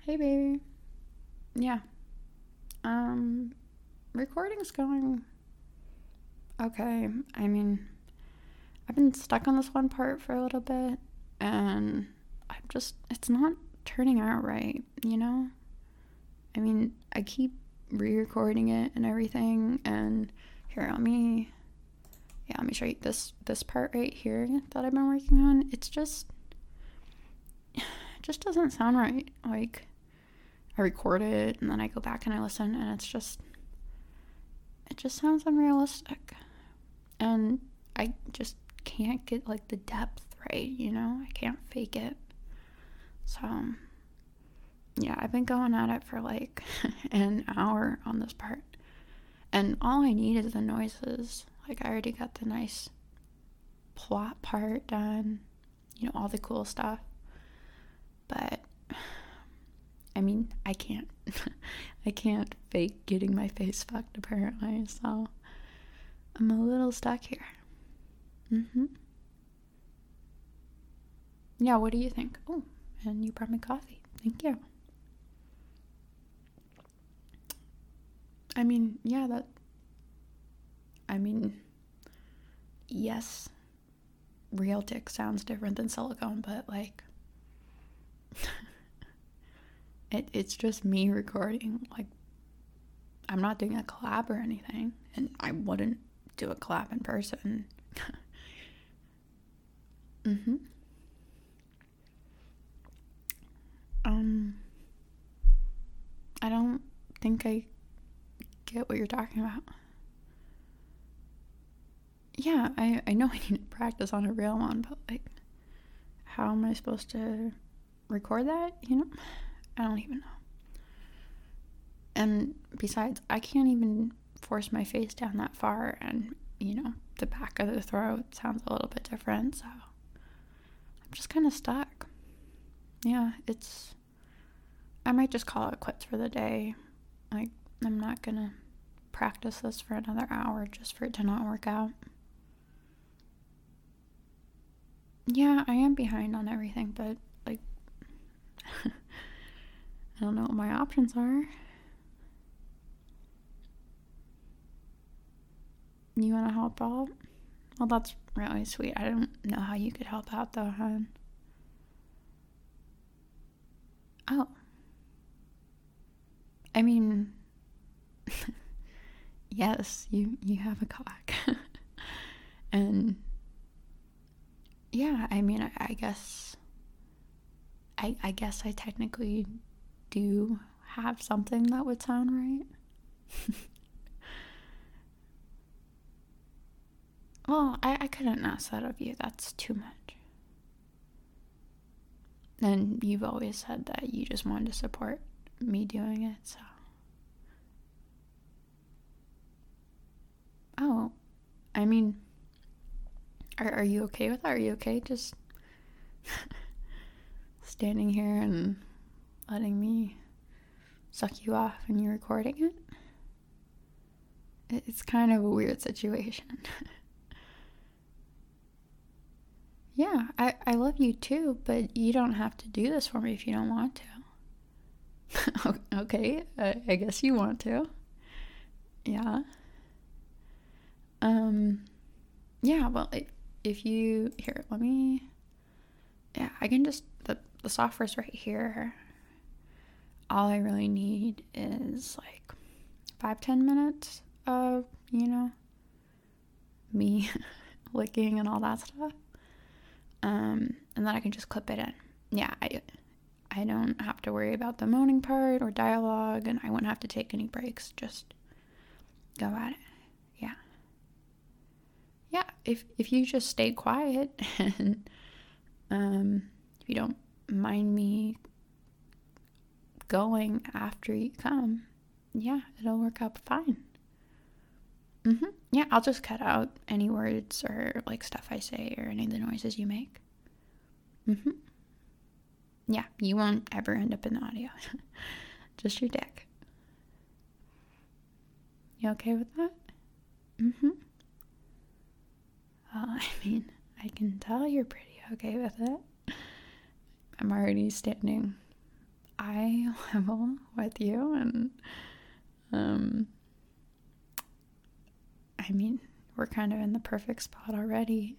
Hey, baby. Yeah. Um, Recording's going okay. I mean, I've been stuck on this one part for a little bit, and it's not turning out right, you know? I mean, I keep re-recording it and everything, and here, let me show you this part right here that I've been working on. It just doesn't sound right. Like, I record it and then I go back and I listen, and it just sounds unrealistic. And I just can't get like the depth right, you know? I can't fake it. So, yeah, I've been going at it for like an hour on this part. And all I need is the noises. Like, I already got the nice plot part done, all the cool stuff. But I mean, I can't I can't fake getting my face fucked apparently, so I'm a little stuck here. Yeah, what do you think? Oh, and you brought me coffee. Thank you. I mean, yes, Realtek sounds different than silicone, but like it's just me recording. Like, I'm not doing a collab or anything, and I wouldn't do a collab in person. I don't think I get what you're talking about. Yeah, I know I need to practice on a real one, but like, how am I supposed to record that, I don't even know. And besides, I can't even force my face down that far, and the back of the throat sounds a little bit different, so I'm just kind of stuck. Yeah, I might just call it quits for the day. Like, I'm not gonna practice this for another hour just for it to not work out. Yeah, I am behind on everything, but like I don't know what my options are. You want to help out? Well, that's really sweet. I don't know how you could help out though, hon. Oh. I mean, yes, you have a cock. And yeah, I mean, I guess I guess I technically do have something that would sound right. Well, I couldn't ask that of you. That's too much. And you've always said that you just wanted to support me doing it, so. Oh, I mean, are you okay with that? Are you okay just standing here and letting me suck you off and you're recording it? It's kind of a weird situation. Yeah, I love you too, but you don't have to do this for me if you don't want to. Okay, I guess you want to. Yeah. Yeah, well, if you, here, yeah, I can just, the software's right here. All I really need is like 5-10 minutes of, me licking and all that stuff. And then I can just clip it in. Yeah, I don't have to worry about the moaning part or dialogue, and I won't have to take any breaks. Just go at it. Yeah. Yeah, if you just stay quiet and if you don't mind me going after you come, yeah, it'll work out fine. Yeah, I'll just cut out any words or like stuff I say or any of the noises you make. Yeah, you won't ever end up in the audio. Just your dick. You okay with that? Well, I mean, I can tell you're pretty okay with it. I'm already standing eye eye level with you, and I mean, we're kind of in the perfect spot already.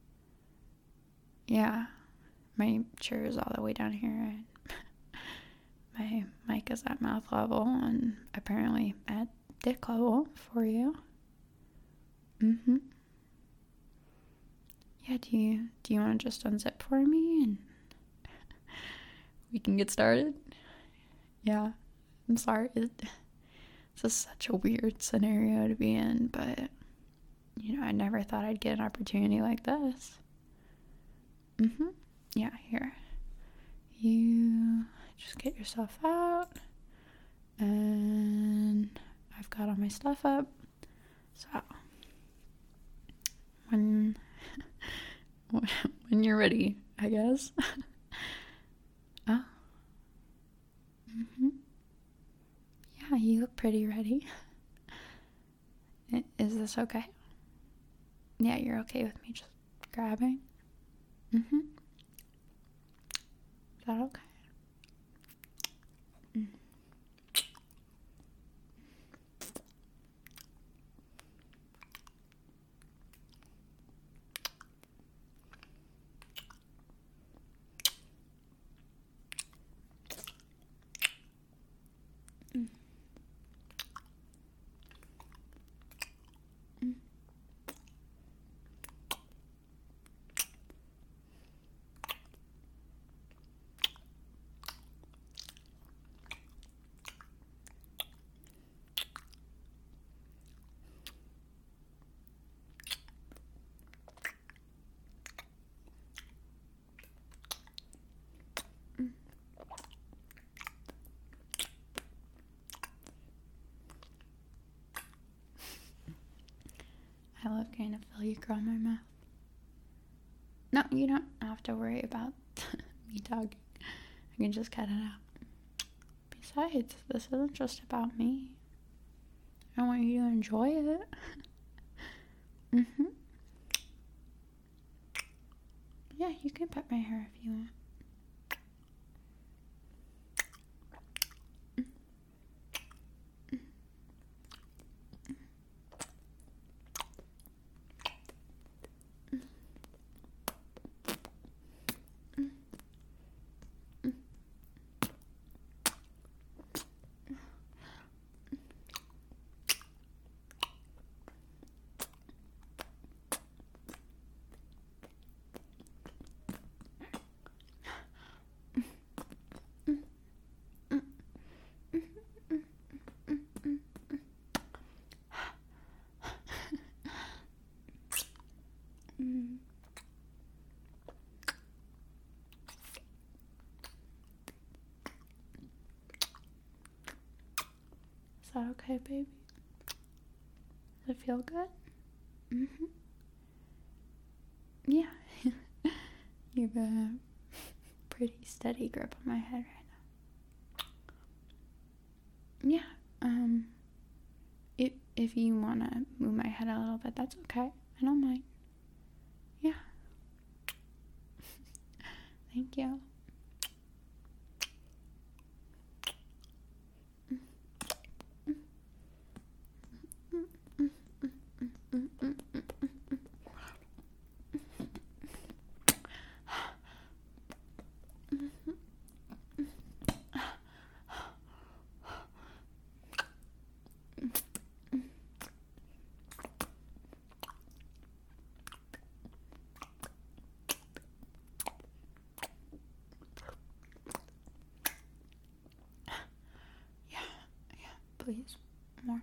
Yeah, my chair is all the way down here, and my mic is at mouth level, and apparently at dick level for you. Yeah, do you want to just unzip for me and we can get started? Yeah, I'm sorry. This is such a weird scenario to be in, but I never thought I'd get an opportunity like this. Yeah, here. You just get yourself out, and I've got all my stuff up. So when you're ready, I guess. Oh. Yeah, you look pretty ready. Is this okay? Yeah, you're okay with me just grabbing? Is that okay? I love kind of feel you grow in my mouth. No, you don't have to worry about me talking. I can just cut it out. Besides, this isn't just about me. I want you to enjoy it. Yeah, you can pet my hair if you want. Is that okay, baby? Does it feel good? Yeah. You have a pretty steady grip on my head right now. Yeah. If you want to move my head a little bit, that's okay. I don't mind. Yeah. Thank you. Please, more.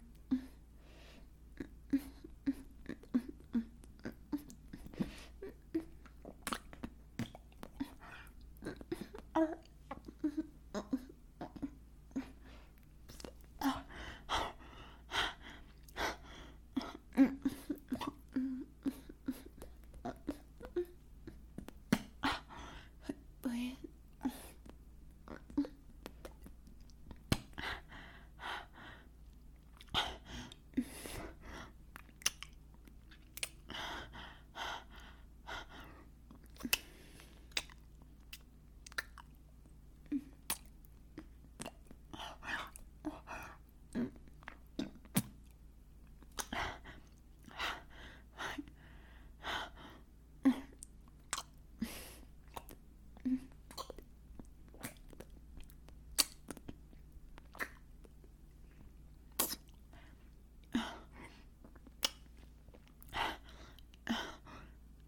Please.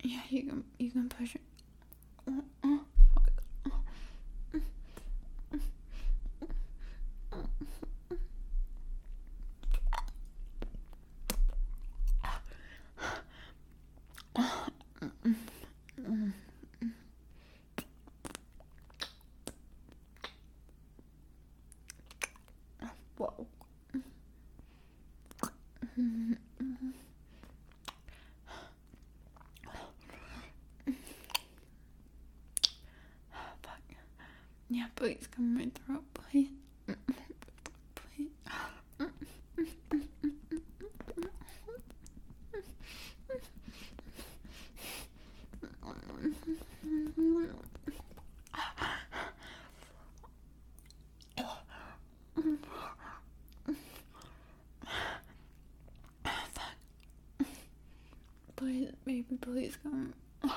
Yeah, you can push it. Whoa. Fuck. Yeah, please come in my throat, please. Please. Please, baby, please come.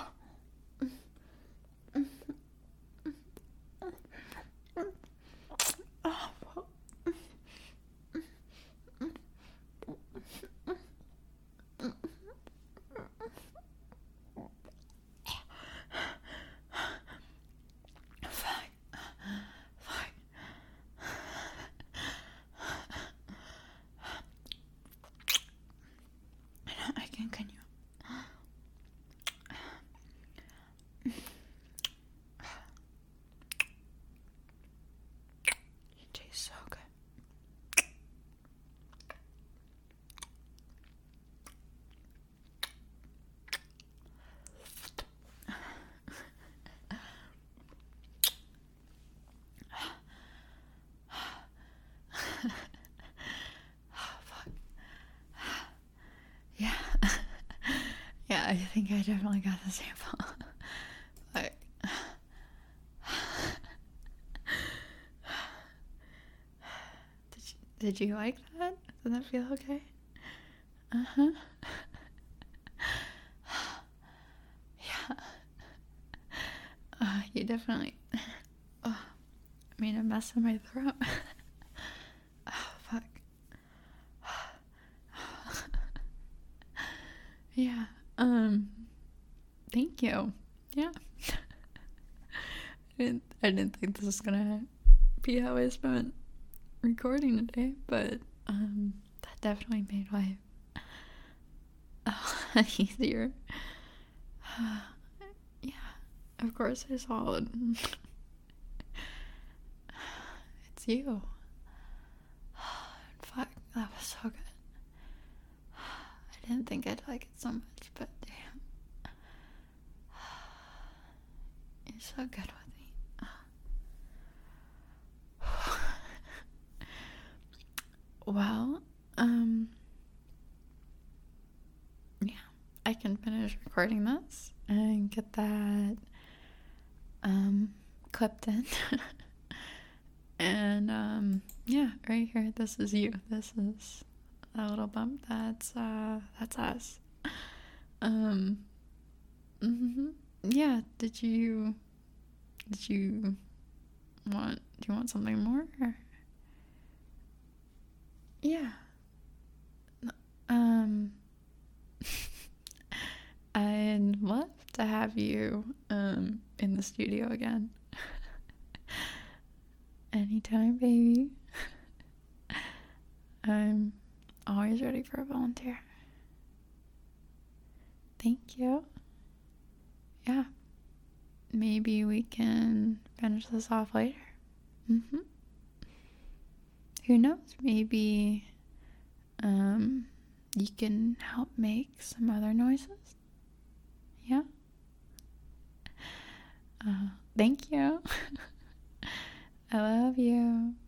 I can continue. It tastes so good. Yeah. Yeah, I think I definitely got the sample. Like, did you like that? Did that feel okay? Uh-huh. Yeah. You definitely made a mess in my throat. Oh, fuck. Yeah. Thank you. Yeah. I didn't think this was gonna be how I spent recording today, but that definitely made life easier. Yeah, of course I saw it. It's you. Fuck, that was so good. I didn't think I'd like it so much, but damn. You're so good with me. Well, yeah, I can finish recording this and get that, clipped in. And, yeah, right here, this is you. This is a little bump. That's us. Yeah, do you want something more? Or? Yeah. I'd love to have you, in the studio again. Anytime, baby. I'm always ready for a volunteer. Thank you. Yeah. Maybe we can finish this off later. Who knows? Maybe you can help make some other noises. Yeah. Thank you. I love you.